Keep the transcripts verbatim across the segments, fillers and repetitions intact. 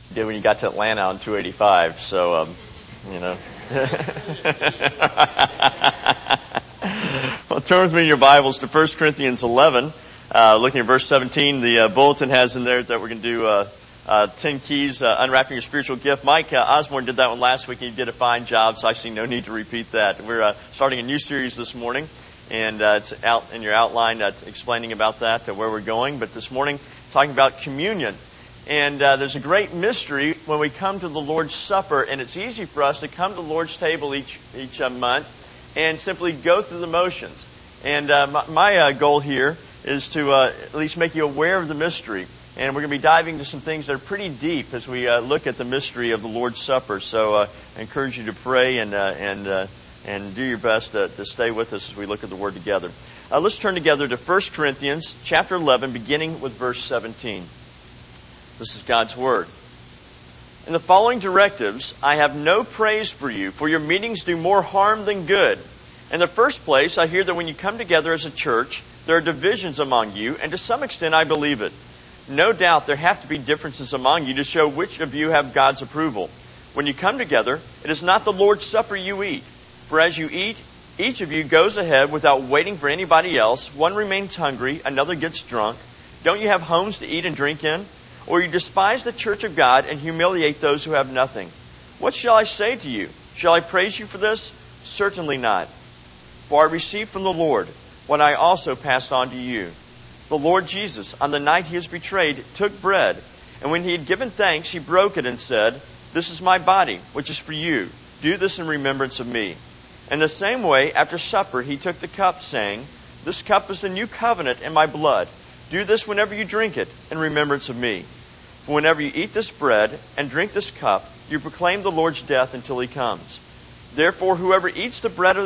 you did when you got to Atlanta on two eighty-five. So, um, you know. Well, turn with me in your Bibles to First Corinthians eleven. Uh, looking at verse seventeen, the uh, bulletin has in there that we're going to do uh, uh, ten keys, uh, unwrapping your spiritual gift. Mike uh, Osborne did that one last week, and he did a fine job, so I see no need to repeat that. We're uh, starting a new series this morning, and uh, it's out in your outline uh, explaining about that, uh, where we're going. But this morning, talking about communion. And uh, there's a great mystery when we come to the Lord's Supper, and it's easy for us to come to the Lord's table each each uh, month and simply go through the motions. And uh, my, my uh, goal here is to uh, at least make you aware of the mystery. And we're going to be diving into some things that are pretty deep as we uh, look at the mystery of the Lord's Supper. So uh, I encourage you to pray and uh, and uh, and do your best to, to stay with us as we look at the Word together. Uh, let's turn together to First Corinthians chapter eleven, beginning with verse seventeen. This is God's Word. In the following directives, I have no praise for you, for your meetings do more harm than good. In the first place, I hear that when you come together as a church, there are divisions among you, and to some extent I believe it. No doubt there have to be differences among you to show which of you have God's approval. When you come together, it is not the Lord's Supper you eat. For as you eat, each of you goes ahead without waiting for anybody else. One remains hungry, another gets drunk. Don't you have homes to eat and drink in? Or you despise the church of God and humiliate those who have nothing. What shall I say to you? Shall I praise you for this? Certainly not. For I received from the Lord what I also passed on to you. The Lord Jesus, on the night he was betrayed, took bread, and when he had given thanks, he broke it and said, "This is my body, which is for you. Do this in remembrance of me." In the same way, after supper, he took the cup, saying, "This cup is the new covenant in my blood. Do this whenever you drink it in remembrance of me. For whenever you eat this bread and drink this cup, you proclaim the Lord's death until he comes. Therefore, whoever eats the bread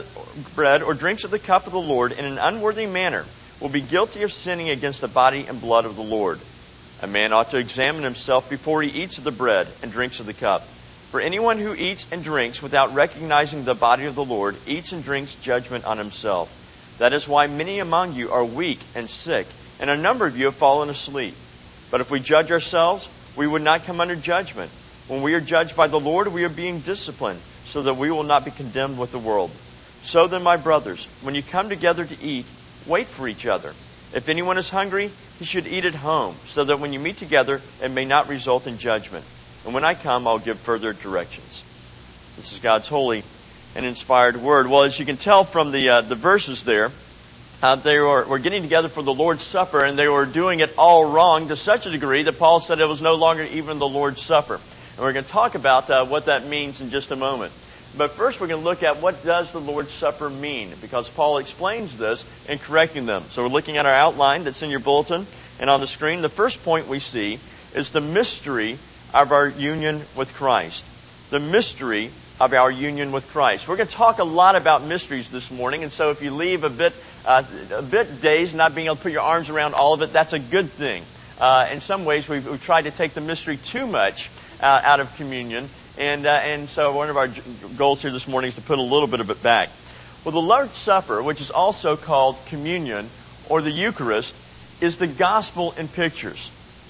or drinks of the cup of the Lord in an unworthy manner will be guilty of sinning against the body and blood of the Lord. A man ought to examine himself before he eats of the bread and drinks of the cup. For anyone who eats and drinks without recognizing the body of the Lord eats and drinks judgment on himself. That is why many among you are weak and sick, and a number of you have fallen asleep. But if we judge ourselves, we would not come under judgment. When we are judged by the Lord, we are being disciplined, so that we will not be condemned with the world. So then, my brothers, when you come together to eat, wait for each other. If anyone is hungry, he should eat at home, so that when you meet together, it may not result in judgment. And when I come, I'll give further directions." This is God's holy and inspired Word. Well, as you can tell from the uh, the verses there, Uh, they were, were getting together for the Lord's Supper, and they were doing it all wrong to such a degree that Paul said it was no longer even the Lord's Supper. And we're going to talk about uh, what that means in just a moment. But first we're going to look at what does the Lord's Supper mean, because Paul explains this in correcting them. So we're looking at our outline that's in your bulletin and on the screen. The first point we see is the mystery of our union with Christ. The mystery of our union with Christ. We're going to talk a lot about mysteries this morning, and so if you leave a bit uh, a bit dazed, not being able to put your arms around all of it, that's a good thing. Uh, in some ways, we've, we've tried to take the mystery too much uh, out of communion, and uh, and so one of our goals here this morning is to put a little bit of it back. Well, the Lord's Supper, which is also called communion or the Eucharist, is the gospel in pictures.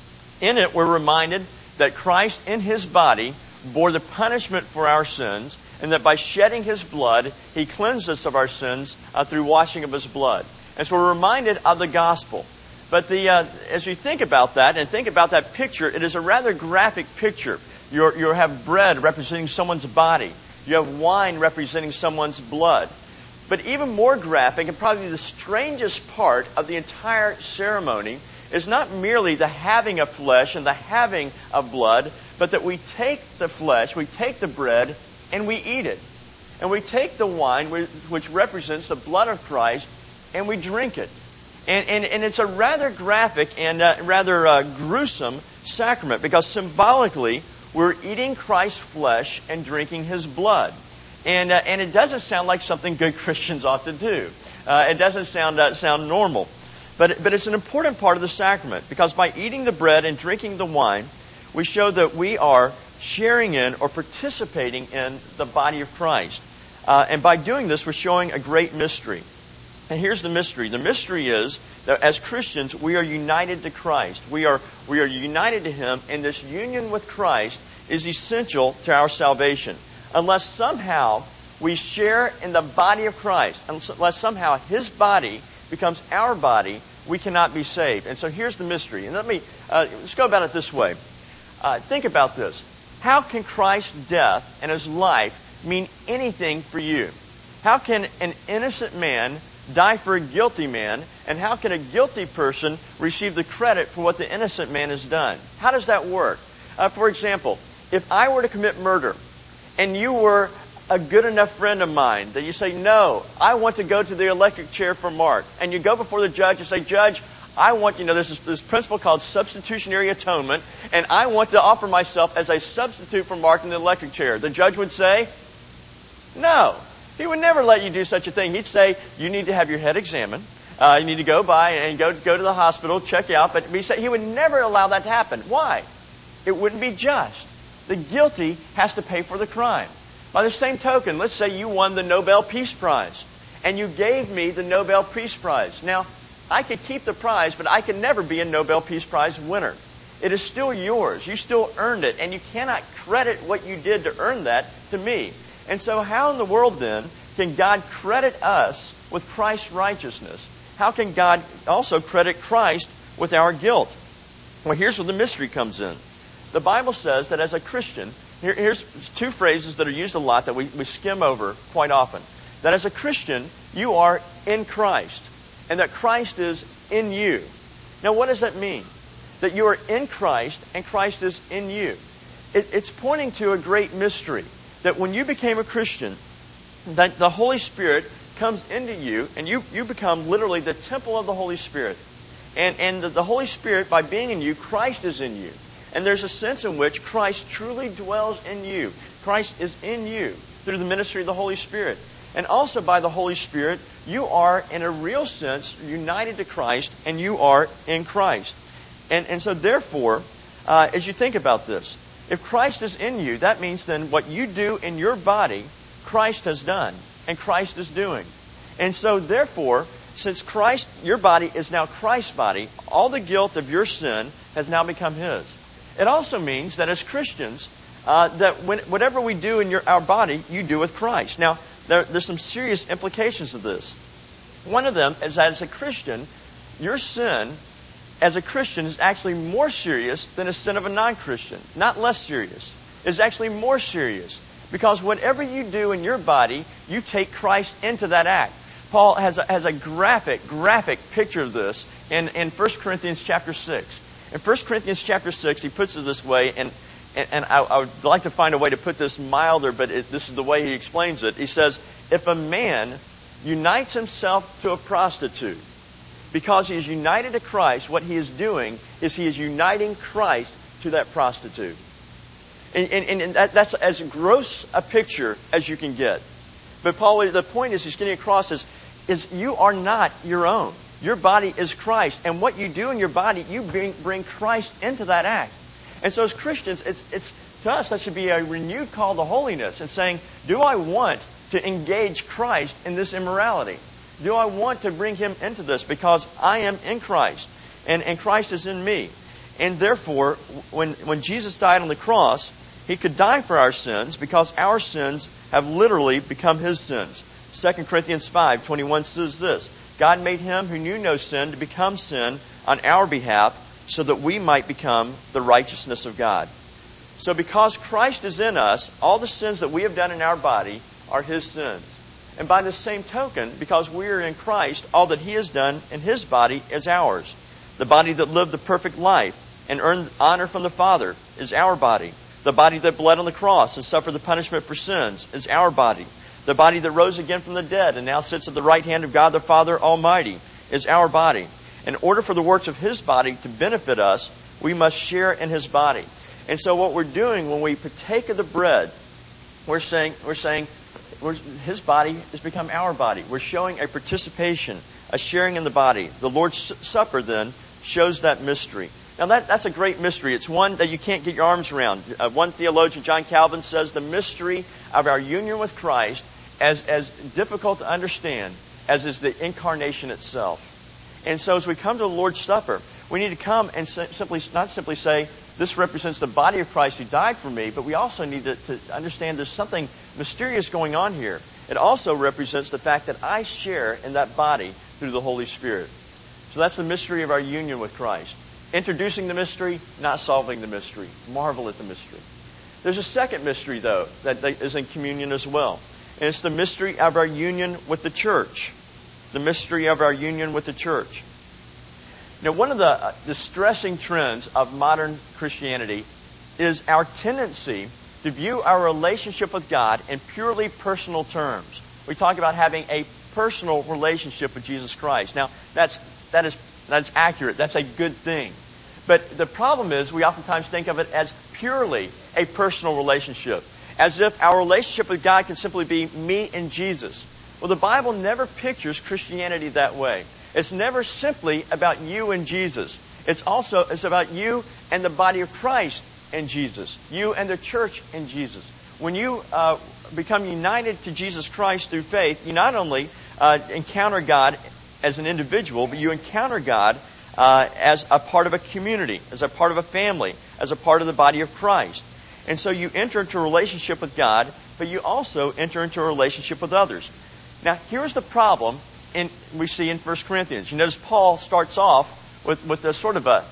In it, we're reminded that Christ in His body bore the punishment for our sins, and that by shedding His blood, He cleansed us of our sins uh, through washing of His blood. And so we're reminded of the gospel. But the uh, as we think about that, and think about that picture, it is a rather graphic picture. You're, you have bread representing someone's body. You have wine representing someone's blood. But even more graphic, and probably the strangest part of the entire ceremony, is not merely the having of flesh and the having of blood, but that we take the flesh, we take the bread, and we eat it. And we take the wine, which represents the blood of Christ, and we drink it. And, and, and it's a rather graphic and uh, rather uh, gruesome sacrament, because symbolically, we're eating Christ's flesh and drinking His blood. And uh, and it doesn't sound like something good Christians ought to do. Uh, it doesn't sound uh, sound normal. But but it's an important part of the sacrament, because by eating the bread and drinking the wine, we show that we are sharing in or participating in the body of Christ. Uh, and by doing this, we're showing a great mystery. And here's the mystery. The mystery is that as Christians, we are united to Christ. We are, we are united to Him, and this union with Christ is essential to our salvation. Unless somehow we share in the body of Christ, unless somehow His body becomes our body, we cannot be saved. And so here's the mystery. And let me, uh, let's go about it this way. Uh, think about this. How can Christ's death and His life mean anything for you? How can an innocent man die for a guilty man, and how can a guilty person receive the credit for what the innocent man has done? How does that work? Uh, for example, if I were to commit murder, and you were a good enough friend of mine, that you say, no, I want to go to the electric chair for Mark, and you go before the judge and say, Judge, I want, you know, there's this, this principle called substitutionary atonement, and I want to offer myself as a substitute for Mark in the electric chair. The judge would say, no. He would never let you do such a thing. He'd say, you need to have your head examined. Uh, you need to go by and go, go to the hospital, check out. But he, said he would never allow that to happen. Why? It wouldn't be just. The guilty has to pay for the crime. By the same token, let's say you won the Nobel Peace Prize, and you gave me the Nobel Peace Prize. Now, I could keep the prize, but I can never be a Nobel Peace Prize winner. It is still yours. You still earned it, and you cannot credit what you did to earn that to me. And so how in the world, then, can God credit us with Christ's righteousness? How can God also credit Christ with our guilt? Well, here's where the mystery comes in. The Bible says that as a Christian, here, here's two phrases that are used a lot that we, we skim over quite often. That as a Christian, you are in Christ, and that Christ is in you. Now, what does that mean? That you are in Christ, and Christ is in you. It, it's pointing to a great mystery. That when you became a Christian, that the Holy Spirit comes into you, and you, you become literally the temple of the Holy Spirit. And, and the, the Holy Spirit, by being in you, Christ is in you. And there's a sense in which Christ truly dwells in you. Christ is in you through the ministry of the Holy Spirit. And also by the Holy Spirit, you are, in a real sense, united to Christ, and you are in Christ. And, and so therefore, uh, as you think about this, if Christ is in you, that means then what you do in your body, Christ has done, and Christ is doing. And so therefore, since Christ, your body is now Christ's body, all the guilt of your sin has now become His. It also means that as Christians, uh, that when, whatever we do in your, our body, you do with Christ. Now, there, there's some serious implications of this. One of them is that as a Christian, your sin as a Christian is actually more serious than a sin of a non-Christian. Not less serious. It's actually more serious. Because whatever you do in your body, you take Christ into that act. Paul has a, has a graphic, graphic picture of this in, in First Corinthians chapter six. In First Corinthians chapter six, he puts it this way, and, and, and I, I would like to find a way to put this milder, but it, this is the way he explains it. He says, if a man unites himself to a prostitute, because he is united to Christ, what he is doing is he is uniting Christ to that prostitute. And, and, and that, that's as gross a picture as you can get. But Paul, the point is he's getting across is, is you are not your own. Your body is Christ. And what you do in your body, you bring, bring Christ into that act. And so as Christians, it's, it's to us, that should be a renewed call to holiness and saying, do I want to engage Christ in this immorality? Do I want to bring Him into this? Because I am in Christ, and, and Christ is in me. And therefore, when, when Jesus died on the cross, He could die for our sins because our sins have literally become His sins. Second Corinthians five twenty-one says this, God made Him who knew no sin to become sin on our behalf so that we might become the righteousness of God. So because Christ is in us, all the sins that we have done in our body are His sins. And by the same token, because we are in Christ, all that He has done in His body is ours. The body that lived the perfect life and earned honor from the Father is our body. The body that bled on the cross and suffered the punishment for sins is our body. The body that rose again from the dead and now sits at the right hand of God the Father Almighty is our body. In order for the works of His body to benefit us, we must share in His body. And so what we're doing when we partake of the bread, we're saying, we're saying we're, His body has become our body. We're showing a participation, a sharing in the body. The Lord's Supper then shows that mystery. Now that, that's a great mystery. It's one that you can't get your arms around. Uh, one theologian, John Calvin, says the mystery of our union with Christ, as, as difficult to understand as is the incarnation itself. And so as we come to the Lord's Supper, we need to come and simply not simply say, this represents the body of Christ who died for me, but we also need to, to understand there's something mysterious going on here. It also represents the fact that I share in that body through the Holy Spirit. So that's the mystery of our union with Christ. Introducing the mystery, not solving the mystery. Marvel at the mystery. There's a second mystery, though, that is in communion as well. And it's the mystery of our union with the church. The mystery of our union with the church. Now, one of the distressing trends of modern Christianity is our tendency to view our relationship with God in purely personal terms. We talk about having a personal relationship with Jesus Christ. Now, that's that is that's accurate. That's a good thing. But the problem is we oftentimes think of it as purely a personal relationship, as if our relationship with God can simply be me and Jesus. Well, the Bible never pictures Christianity that way. It's never simply about you and Jesus. It's also it's about you and the body of Christ and Jesus. You and the church and Jesus. When you uh, become united to Jesus Christ through faith, you not only uh, encounter God as an individual, but you encounter God uh, as a part of a community, as a part of a family, as a part of the body of Christ. And so you enter into a relationship with God, but you also enter into a relationship with others. Now, here's the problem in, we see in First Corinthians. You notice Paul starts off with, with a sort of a,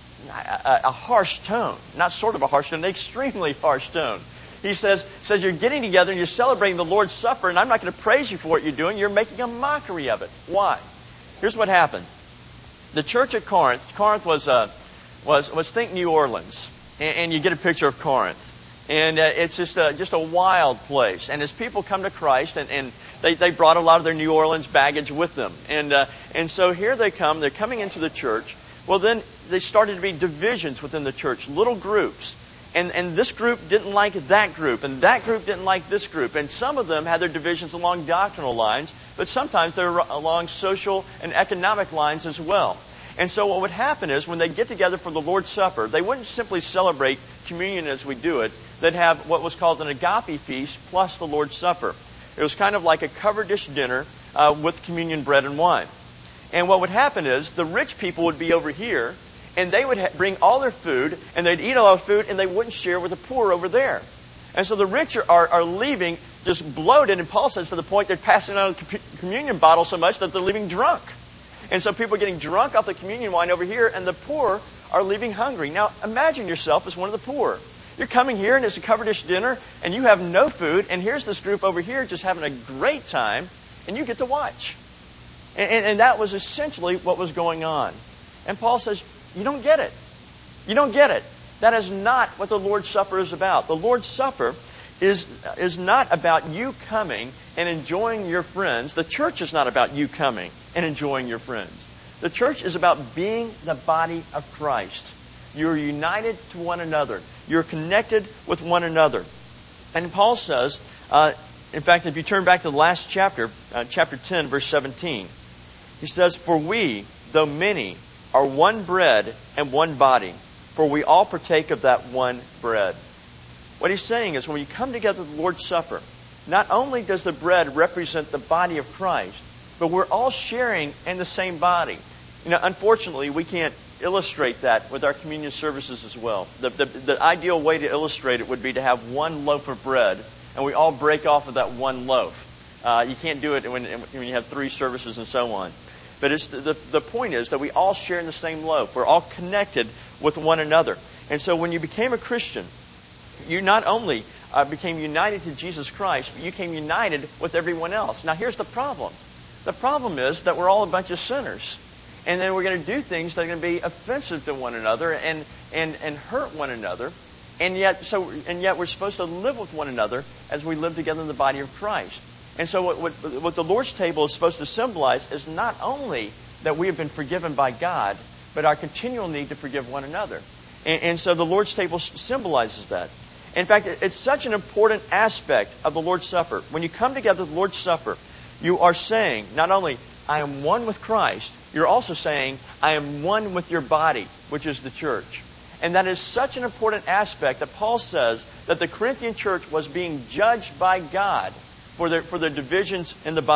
a, a harsh tone. Not sort of a harsh tone, an extremely harsh tone. He says, says, you're getting together and you're celebrating the Lord's Supper, and I'm not going to praise you for what you're doing. You're making a mockery of it. Why? Here's what happened. The church at Corinth, Corinth was, uh, was, was think New Orleans, and, and you get a picture of Corinth. And uh, it's just a, just a wild place. And as people come to Christ, and, and they, they brought a lot of their New Orleans baggage with them. And, uh, and so here they come, they're coming into the church. Well, then there started to be divisions within the church, little groups. And, and this group didn't like that group, and that group didn't like this group. And some of them had their divisions along doctrinal lines, but sometimes they were along social and economic lines as well. And so what would happen is when they get together for the Lord's Supper, they wouldn't simply celebrate communion as we do it. They'd have what was called an agape feast plus the Lord's Supper. It was kind of like a covered dish dinner uh, with communion bread and wine. And what would happen is the rich people would be over here, and they would ha- bring all their food, and they'd eat all their food, and they wouldn't share with the poor over there. And so the rich are, are leaving just bloated, and Paul says to the point they're passing out a communion bottle so much that they're leaving drunk. And so people are getting drunk off the communion wine over here, and the poor are leaving hungry. Now, imagine yourself as one of the poor. You're coming here, and it's a covered dish dinner, and you have no food, and here's this group over here just having a great time, and you get to watch. And, and, and that was essentially what was going on. And Paul says, you don't get it. You don't get it. That is not what the Lord's Supper is about. The Lord's Supper is, is not about you coming and enjoying your friends. The church is not about you coming and enjoying your friends. The church is about being the body of Christ. You're united to one another. You're connected with one another. And Paul says, uh, in fact, if you turn back to the last chapter, uh, chapter ten, verse seventeen, he says, for we, though many, are one bread and one body, for we all partake of that one bread. What he's saying is when you come together at the Lord's Supper, not only does the bread represent the body of Christ, but we're all sharing in the same body. You know, unfortunately, we can't illustrate that with our communion services as well. The, the, the ideal way to illustrate it would be to have one loaf of bread, and we all break off of that one loaf. Uh, you can't do it when, when you have three services and so on. But it's the, the, the point is that we all share in the same loaf. We're all connected with one another. And so when you became a Christian, you not only uh, became united to Jesus Christ, but you became united with everyone else. Now here's the problem. The problem is that we're all a bunch of sinners. And then we're going to do things that are going to be offensive to one another and, and, and hurt one another. And yet, so, and yet we're supposed to live with one another as we live together in the body of Christ. And so what, what, what the Lord's table is supposed to symbolize is not only that we have been forgiven by God, but our continual need to forgive one another. And, and so the Lord's table symbolizes that. In fact, it's such an important aspect of the Lord's Supper. When you come together at the Lord's Supper, you are saying, not only, I am one with Christ, you're also saying, I am one with your body, which is the church. And that is such an important aspect that Paul says that the Corinthian church was being judged by God for their, for their divisions in the body.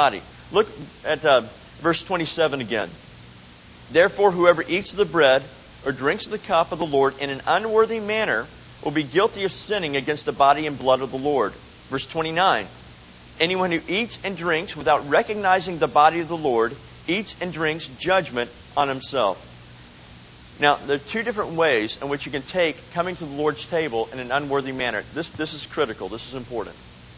Look at uh, verse twenty-seven again. Therefore, whoever eats of the bread or drinks of the cup of the Lord in an unworthy manner will be guilty of sinning against the body and blood of the Lord. Verse twenty-nine. Anyone who eats and drinks without recognizing the body of the Lord eats and drinks judgment on himself. Now, there are two different ways in which you can take coming to the Lord's table in an unworthy manner. This, this is critical. This is important.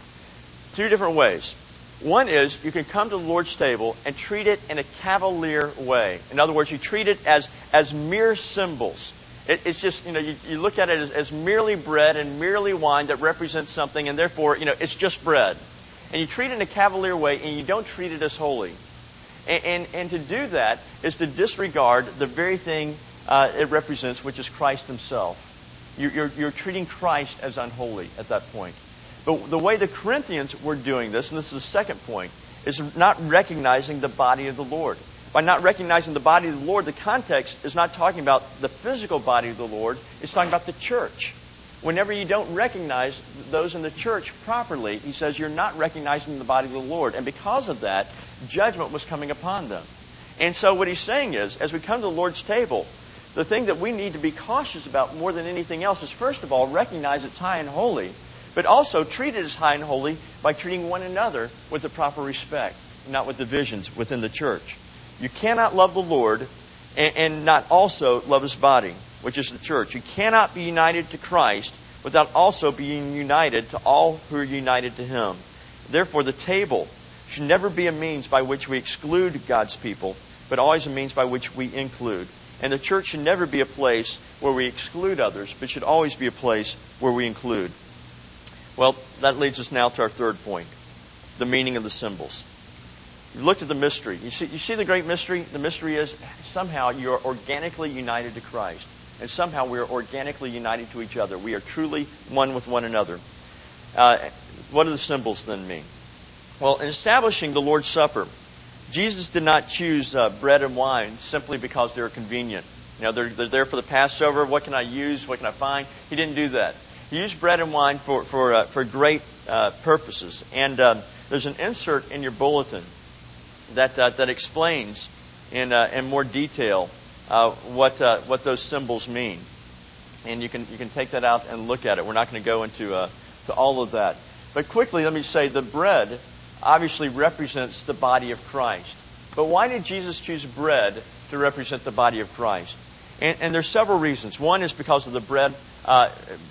Two different ways. One is you can come to the Lord's table and treat it in a cavalier way. In other words, you treat it as, as mere symbols. It, it's just, you know, you, you look at it as, as merely bread and merely wine that represents something, and therefore, you know, it's just bread. And you treat it in a cavalier way, and you don't treat it as holy. And, and, and to do that is to disregard the very thing uh, it represents, which is Christ himself. You're, you're, you're treating Christ as unholy at that point. But the way the Corinthians were doing this, and this is the second point, is not recognizing the body of the Lord. By not recognizing the body of the Lord, the context is not talking about the physical body of the Lord. It's talking about the church. Whenever you don't recognize those in the church properly, he says you're not recognizing the body of the Lord. And because of that, judgment was coming upon them. And so what he's saying is, as we come to the Lord's table, the thing that we need to be cautious about more than anything else is, first of all, recognize it's high and holy, but also treat it as high and holy by treating one another with the proper respect, not with divisions within the church. You cannot love the Lord and, and not also love his body, which is the church. You cannot be united to Christ without also being united to all who are united to him. Therefore, the table should never be a means by which we exclude God's people, but always a means by which we include. And the church should never be a place where we exclude others, but should always be a place where we include. Well, that leads us now to our third point, the meaning of the symbols. You've looked at the mystery. You see, you see the great mystery? The mystery is somehow you are organically united to Christ. And somehow we are organically united to each other. We are truly one with one another. Uh, what do the symbols then mean? Well, in establishing the Lord's Supper, Jesus did not choose uh, bread and wine simply because they're convenient. You know, they're, they're there for the Passover. What can I use? What can I find? He didn't do that. He used bread and wine for for uh, for great uh, purposes. And um, there's an insert in your bulletin that uh, that explains in uh, in more detail uh, what uh, what those symbols mean. And you can you can take that out and look at it. We're not going to go into uh, to all of that. But quickly, let me say the bread obviously represents the body of Christ. But why did Jesus choose bread to represent the body of Christ? And, and there's several reasons. One is because of the bread, uh,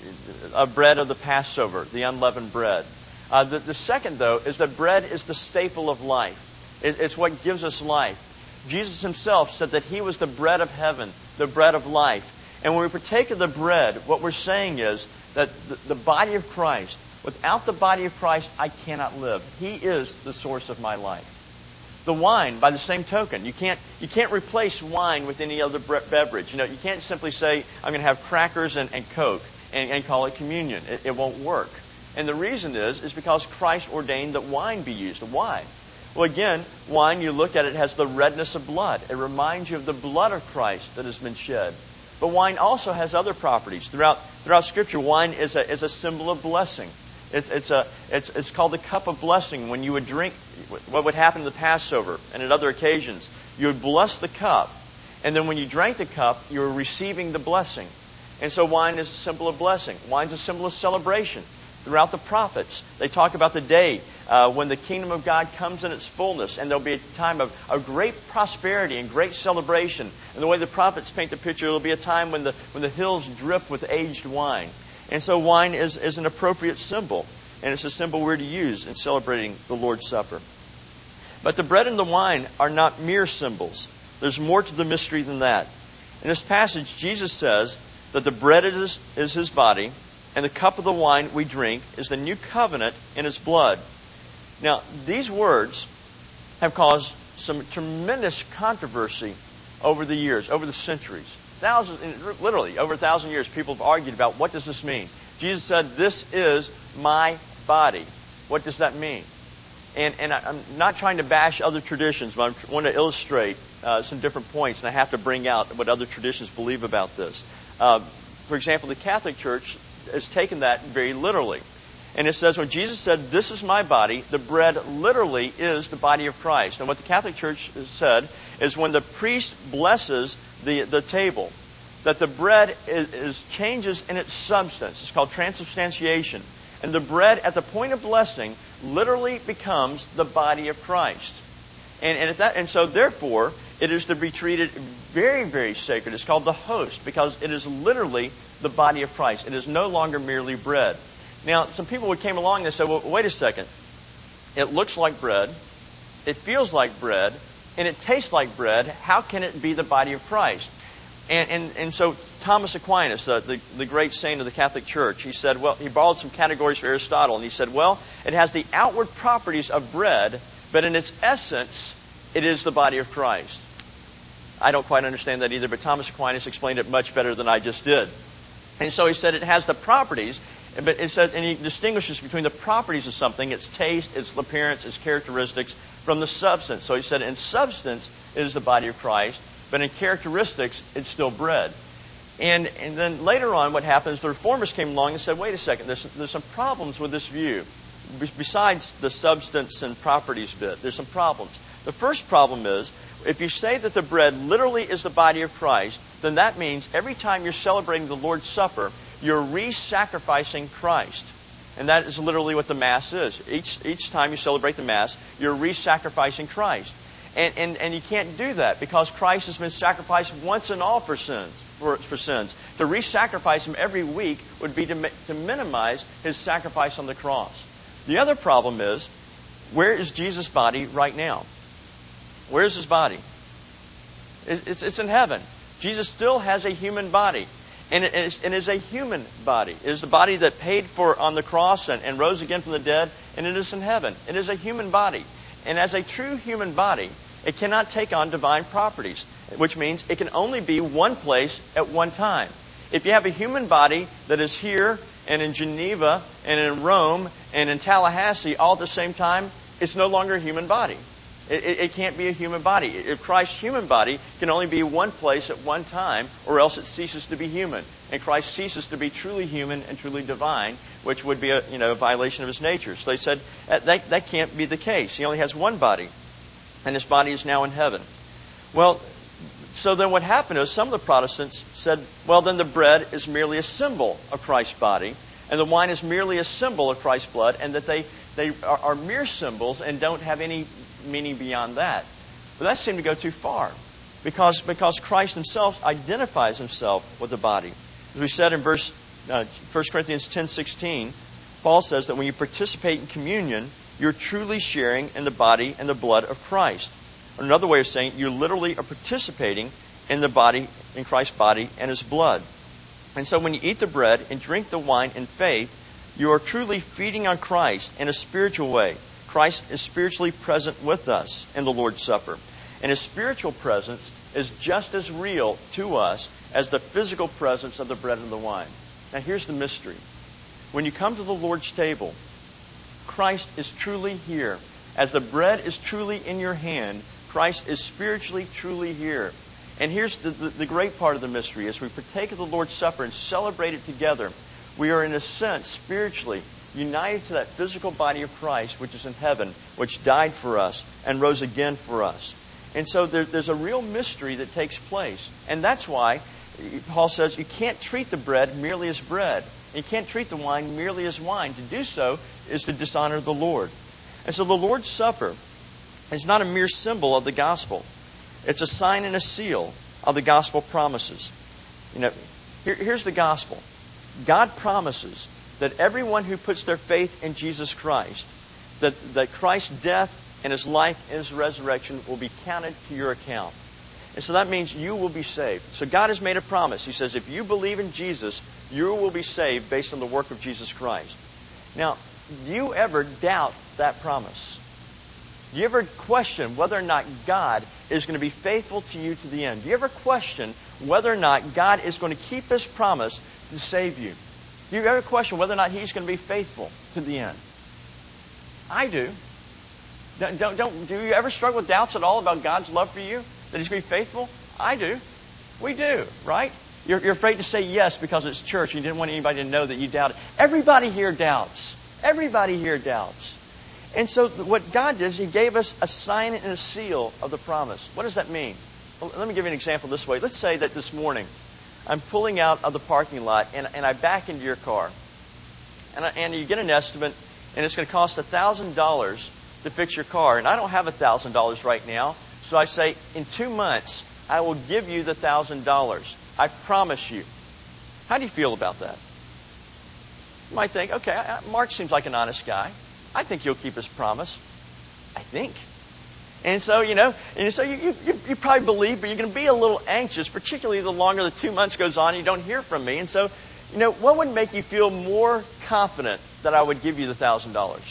a bread of the Passover, the unleavened bread. Uh, the, the second, though, is that bread is the staple of life. It, it's what gives us life. Jesus himself said that he was the bread of heaven, the bread of life. And when we partake of the bread, what we're saying is that the, the body of Christ, without the body of Christ, I cannot live. He is the source of my life. The wine, by the same token, you can't you can't replace wine with any other beverage. You know, you can't simply say I'm going to have crackers and, and Coke and, and call it communion. It, it won't work. And the reason is is because Christ ordained that wine be used. Why? Well, again, wine, you look at it, has the redness of blood. It reminds you of the blood of Christ that has been shed. But wine also has other properties. Throughout throughout Scripture, wine is a is a symbol of blessing. It's, it's, a, it's, it's called the cup of blessing. When you would drink, what would happen in the Passover and at other occasions, you would bless the cup. And then when you drank the cup, you were receiving the blessing. And so wine is a symbol of blessing. Wine's a symbol of celebration. Throughout the prophets, they talk about the day uh, when the kingdom of God comes in its fullness, and there'll be a time of, of great prosperity and great celebration. And the way the prophets paint the picture, there'll be a time when the when the hills drip with aged wine. And so wine is, is an appropriate symbol, and it's a symbol we're to use in celebrating the Lord's Supper. But the bread and the wine are not mere symbols. There's more to the mystery than that. In this passage, Jesus says that the bread is, is his body, and the cup of the wine we drink is the new covenant in his blood. Now, these words have caused some tremendous controversy over the years, over the centuries. Thousands, literally, over a thousand years, people have argued about what does this mean. Jesus said, "This is my body." What does that mean? And, and I'm not trying to bash other traditions, but I want to illustrate uh, some different points, and I have to bring out what other traditions believe about this. Uh, for example, the Catholic Church has taken that very literally. And it says when Jesus said, "This is my body," the bread literally is the body of Christ. And what the Catholic Church has said is when the priest blesses the, the table, that the bread is, is changes in its substance. It's called transubstantiation. And the bread at the point of blessing literally becomes the body of Christ. And, and, at that, and so therefore, it is to be treated very, very sacred. It's called the host because it is literally the body of Christ. It is no longer merely bread. Now, some people came along and said, well, wait a second. It looks like bread. It feels like bread. And it tastes like bread. How can it be the body of Christ? And, and, and so Thomas Aquinas, uh, the, the great saint of the Catholic Church, he said, well, he borrowed some categories from Aristotle, and he said, well, it has the outward properties of bread, but in its essence, it is the body of Christ. I don't quite understand that either, but Thomas Aquinas explained it much better than I just did. And so he said it has the properties, but it said, and he distinguishes between the properties of something, its taste, its appearance, its characteristics, from the substance. So he said in substance, it is the body of Christ, but in characteristics, it's still bread. And and then later on, what happens, the Reformers came along and said, wait a second, there's, there's some problems with this view. Besides the substance and properties bit, there's some problems. The first problem is, if you say that the bread literally is the body of Christ, then that means every time you're celebrating the Lord's Supper, you're re-sacrificing Christ. And that is literally what the Mass is. Each each time you celebrate the Mass, you're re-sacrificing Christ. And, and and you can't do that because Christ has been sacrificed once and all for sins. For, for sins. To re-sacrifice Him every week would be to, to minimize His sacrifice on the cross. The other problem is, where is Jesus' body right now? Where is His body? It, it's, it's in heaven. Jesus still has a human body. And it is, it is a human body. It is the body that paid for on the cross and, and rose again from the dead, and it is in heaven. It is a human body. And as a true human body, it cannot take on divine properties, which means it can only be one place at one time. If you have a human body that is here and in Geneva and in Rome and in Tallahassee all at the same time, it's no longer a human body. It, it, it can't be a human body. If Christ's human body can only be one place at one time, or else it ceases to be human. And Christ ceases to be truly human and truly divine, which would be a you know a violation of His nature. So they said that, that, that can't be the case. He only has one body, and His body is now in heaven. Well, so then what happened is some of the Protestants said, well, then the bread is merely a symbol of Christ's body, and the wine is merely a symbol of Christ's blood, and that they, they are, are mere symbols and don't have any meaning beyond that. But that seemed to go too far, because, because Christ Himself identifies Himself with the body. As we said in verse uh, First Corinthians ten sixteen, Paul says that when you participate in communion, you're truly sharing in the body and the blood of Christ. Another way of saying it, you literally are participating in the body, in Christ's body and His blood. And so when you eat the bread and drink the wine in faith, you are truly feeding on Christ in a spiritual way. Christ is spiritually present with us in the Lord's Supper. And His spiritual presence is just as real to us as the physical presence of the bread and the wine. Now here's the mystery. When you come to the Lord's table, Christ is truly here. As the bread is truly in your hand, Christ is spiritually truly here. And here's the, the, the great part of the mystery. As we partake of the Lord's Supper and celebrate it together, we are in a sense spiritually united to that physical body of Christ, which is in heaven, which died for us and rose again for us. And so there, there's a real mystery that takes place. And that's why Paul says you can't treat the bread merely as bread. You can't treat the wine merely as wine. To do so is to dishonor the Lord. And so the Lord's Supper is not a mere symbol of the gospel. It's a sign and a seal of the gospel promises. You know, here, here's the gospel. God promises that everyone who puts their faith in Jesus Christ, that, that Christ's death and His life and His resurrection will be counted to your account. And so that means you will be saved. So God has made a promise. He says, if you believe in Jesus, you will be saved based on the work of Jesus Christ. Now, do you ever doubt that promise? Do you ever question whether or not God is going to be faithful to you to the end? Do you ever question whether or not God is going to keep His promise to save you? Do you ever question whether or not He's going to be faithful to the end? I do. Don't, don't, don't, do you ever struggle with doubts at all about God's love for you? That He's going to be faithful? I do. We do, right? You're, you're afraid to say yes because it's church and you didn't want anybody to know that you doubted. Everybody here doubts. Everybody here doubts. And so what God did is He gave us a sign and a seal of the promise. What does that mean? Well, let me give you an example this way. Let's say that this morning I'm pulling out of the parking lot and, and I back into your car. And, I, and you get an estimate, and it's going to cost one thousand dollars to fix your car. And I don't have one thousand dollars right now. So I say, in two months, I will give you the one thousand dollars. I promise you. How do you feel about that? You might think, okay, Mark seems like an honest guy. I think he'll keep his promise. I think. And so, you know, and so you, you, you probably believe, but you're going to be a little anxious, particularly the longer the two months goes on and you don't hear from me. And so, you know, what would make you feel more confident that I would give you the one thousand dollars?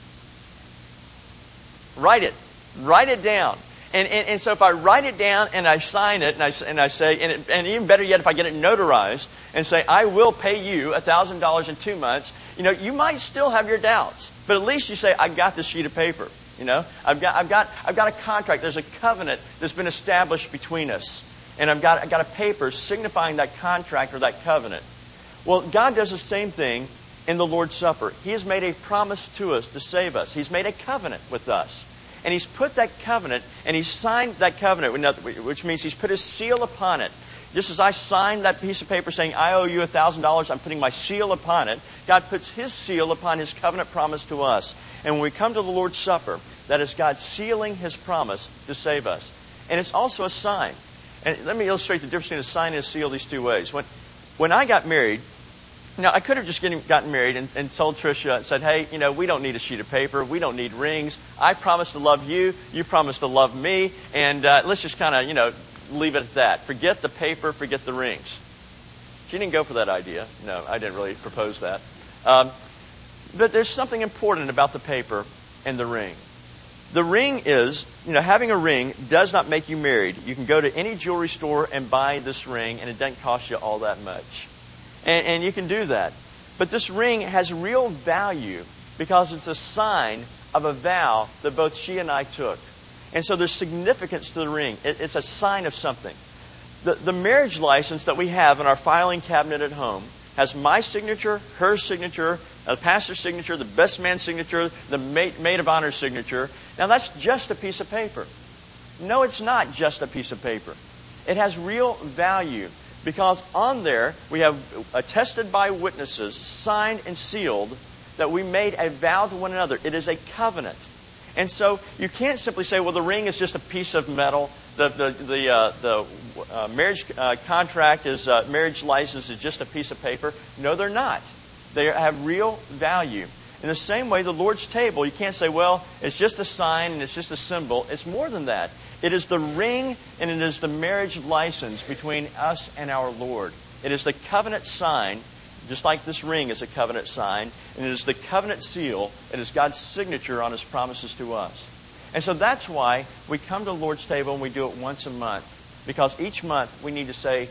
Write it. Write it down. And, and, and so if I write it down and I sign it and I, and I say, and, it, and even better yet, if I get it notarized and say, I will pay you one thousand dollars in two months, you know, you might still have your doubts. But at least you say, I got this sheet of paper. You know, I've got, I've got, I've got a contract. There's a covenant that's been established between us. And I've got, I've got a paper signifying that contract or that covenant. Well, God does the same thing in the Lord's Supper. He has made a promise to us to save us. He's made a covenant with us. And He's put that covenant, and He's signed that covenant, which means He's put His seal upon it. Just as I signed that piece of paper saying, I owe you one thousand dollars, I'm putting my seal upon it, God puts His seal upon His covenant promise to us. And when we come to the Lord's Supper, that is God sealing His promise to save us. And it's also a sign. And let me illustrate the difference between a sign and a seal these two ways. When, when I got married, now, I could have just getting, gotten married and, and told Tricia and said, hey, you know, we don't need a sheet of paper. We don't need rings. I promise to love you. You promise to love me. And uh, let's just kind of, you know, leave it at that. Forget the paper. Forget the rings. She didn't go for that idea. No, I didn't really propose that. Um, but there's something important about the paper and the ring. The ring is, you know, having a ring does not make you married. You can go to any jewelry store and buy this ring, and it doesn't cost you all that much. And, and you can do that. But this ring has real value because it's a sign of a vow that both she and I took. And so there's significance to the ring. It, it's a sign of something. The, the marriage license that we have in our filing cabinet at home has my signature, her signature, the pastor's signature, the best man's signature, the maid, maid of honor signature. Now that's just a piece of paper. No, it's not just a piece of paper. It has real value. Because on there, we have attested by witnesses, signed and sealed, that we made a vow to one another. It is a covenant. And so you can't simply say, well, the ring is just a piece of metal. The the the, uh, the uh, marriage uh, contract is uh, marriage license is just a piece of paper. No, they're not. They have real value. In the same way, the Lord's table, you can't say, well, it's just a sign and it's just a symbol. It's more than that. It is the ring and it is the marriage license between us and our Lord. It is the covenant sign, just like this ring is a covenant sign, and it is the covenant seal. It is God's signature on His promises to us. And so that's why we come to the Lord's table and we do it once a month. Because each month we need to say,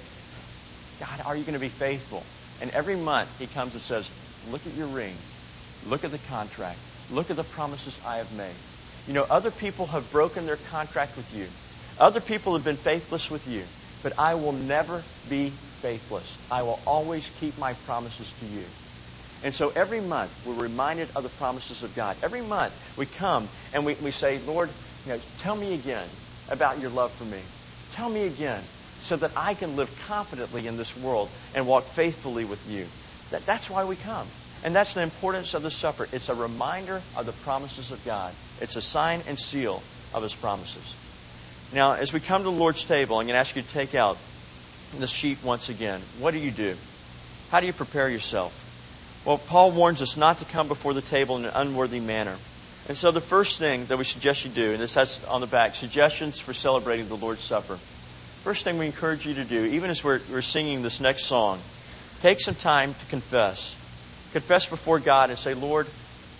God, are you going to be faithful? And every month He comes and says, look at your ring. Look at the contract. Look at the promises I have made. You know, other people have broken their contract with you. Other people have been faithless with you. But I will never be faithless. I will always keep my promises to you. And so every month we're reminded of the promises of God. Every month we come and we, we say, Lord, you know, tell me again about your love for me. Tell me again so that I can live confidently in this world and walk faithfully with you. That, that's why we come. And that's the importance of the supper. It's a reminder of the promises of God. It's a sign and seal of His promises. Now, as we come to the Lord's table, I'm going to ask you to take out the sheet once again. What do you do? How do you prepare yourself? Well, Paul warns us not to come before the table in an unworthy manner. And so the first thing that we suggest you do, and this has on the back, suggestions for celebrating the Lord's Supper. First thing we encourage you to do, even as we're, we're singing this next song, take some time to confess. Confess before God and say, Lord,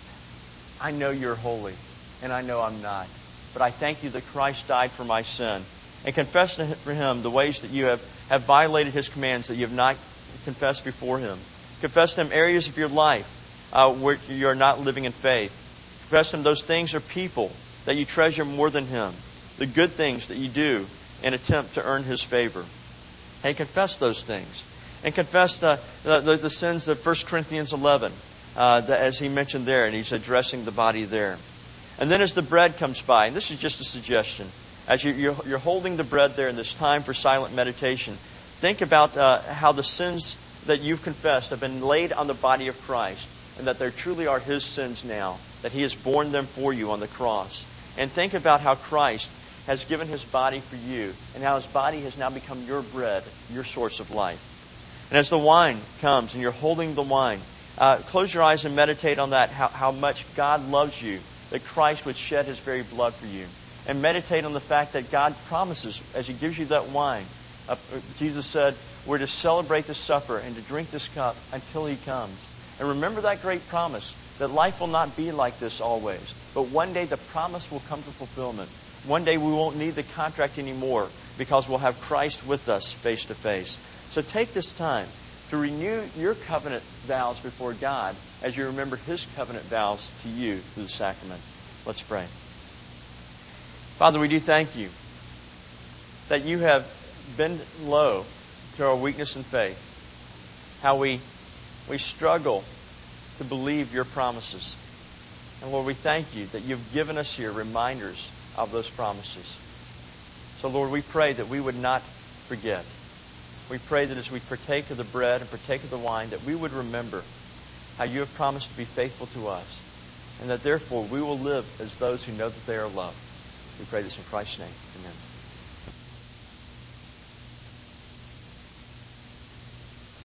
I know You're holy, and I know I'm not. But I thank You that Christ died for my sin. And confess to Him the ways that you have, have violated His commands, that you have not confessed before Him. Confess to Him areas of your life uh, where you are not living in faith. Confess to Him those things or people that you treasure more than Him. The good things that you do and attempt to earn His favor. And confess those things. And confess the, the, the sins of First Corinthians eleven. uh, the, as he mentioned there, and he's addressing the body there. And then as the bread comes by, and this is just a suggestion, as you, you're, you're holding the bread there in this time for silent meditation, think about uh, how the sins that you've confessed have been laid on the body of Christ, and that there truly are His sins now, that He has borne them for you on the cross. And think about how Christ has given His body for you, and how His body has now become your bread, your source of life. And as the wine comes, and you're holding the wine, uh, close your eyes and meditate on that, how, how much God loves you, that Christ would shed His very blood for you. And meditate on the fact that God promises, as He gives you that wine, uh, Jesus said, we're to celebrate the supper and to drink this cup until He comes. And remember that great promise, that life will not be like this always. But one day the promise will come to fulfillment. One day we won't need the contract anymore because we'll have Christ with us face to face. So take this time to renew your covenant vows before God as you remember His covenant vows to you through the sacrament. Let's pray. Father, we do thank You that You have been low to our weakness and faith, how we we struggle to believe Your promises. And Lord, we thank You that You've given us here reminders of those promises. So Lord, we pray that we would not forget. We pray that as we partake of the bread and partake of the wine, that we would remember how You have promised to be faithful to us, and that therefore we will live as those who know that they are loved. We pray this in Christ's name. Amen.